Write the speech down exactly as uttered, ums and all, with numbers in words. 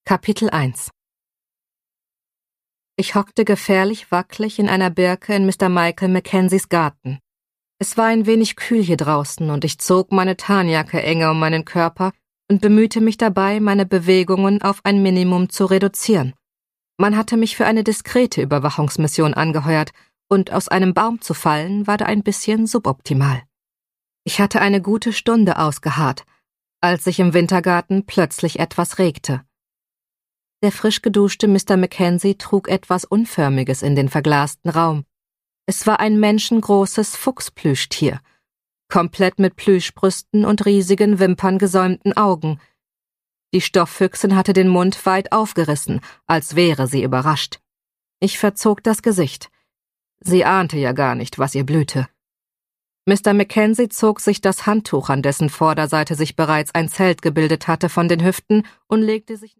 Kapitel eins. Ich hockte gefährlich wackelig in einer Birke in Mister Michael Mackenzies Garten. Es war ein wenig kühl hier draußen und ich zog meine Tarnjacke enger um meinen Körper und bemühte mich dabei, meine Bewegungen auf ein Minimum zu reduzieren. Man hatte mich für eine diskrete Überwachungsmission angeheuert und aus einem Baum zu fallen war da ein bisschen suboptimal. Ich hatte eine gute Stunde ausgeharrt, als sich im Wintergarten plötzlich etwas regte. Der frisch geduschte Mister Mackenzie trug etwas Unförmiges in den verglasten Raum. Es war ein menschengroßes Fuchsplüschtier, komplett mit Plüschbrüsten und riesigen wimperngesäumten Augen. Die Stofffüchsin hatte den Mund weit aufgerissen, als wäre sie überrascht. Ich verzog das Gesicht. Sie ahnte ja gar nicht, was ihr blühte. Mister Mackenzie zog sich das Handtuch, an dessen Vorderseite sich bereits ein Zelt gebildet hatte, von den Hüften und legte sich